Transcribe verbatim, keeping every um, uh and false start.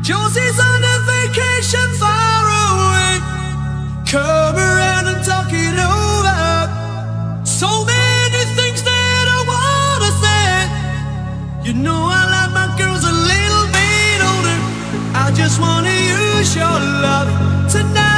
Josie's on a vacation far away. Come around and talk it over. So many things that I wanna say. You know I like my girls a little bit older. I just wanna use your love tonight.